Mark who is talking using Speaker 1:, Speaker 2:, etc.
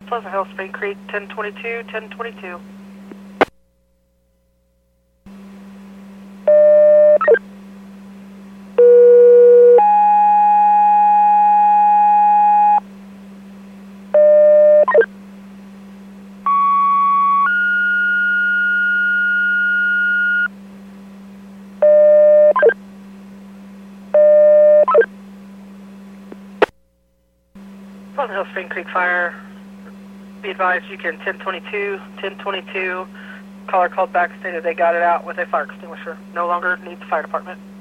Speaker 1: Pleasant Hill, Spring Creek, 1022, 1022. Pleasant Hill, Spring Creek Fire. Be advised, you can 1022, 1022. Caller called back, stated they got it out with a fire extinguisher. No longer needs the fire department.